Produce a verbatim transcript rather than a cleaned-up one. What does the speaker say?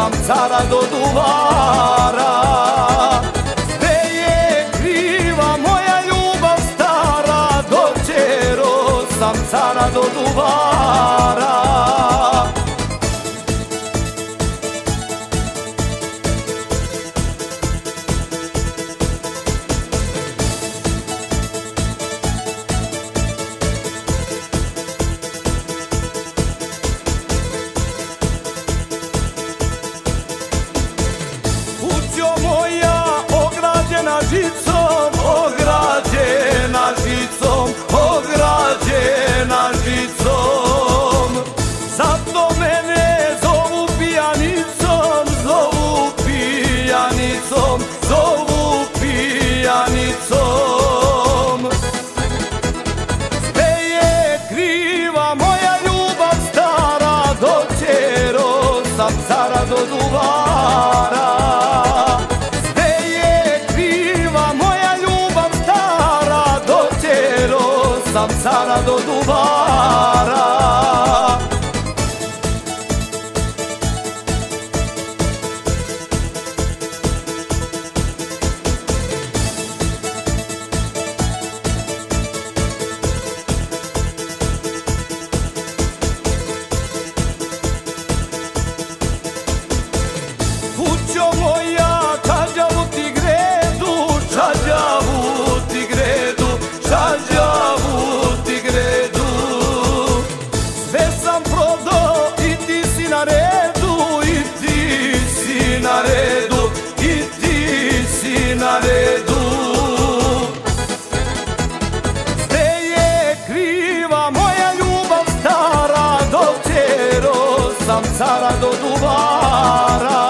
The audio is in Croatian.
sam cara do duvara. Gde je kriva moja ljubav stara, dočero sam cara do duvara. Žicom, ograđena žicom, ograđena žicom. Zato mene zovu pijanicom, zovu pijanicom, zovu pijanicom. Gde je kriva moja ljubav stara, dočero sam cara do duvara. Sam cara do duvara. Kućo moja, čađavu ti gredu, čađavu ti gredu, čađavu ti gredu. Sve sam prodao i ti si na redu, i ti si na redu, i ti si na redu. Gde je kriva moja ljubav stara, dočero sam cara do duvara.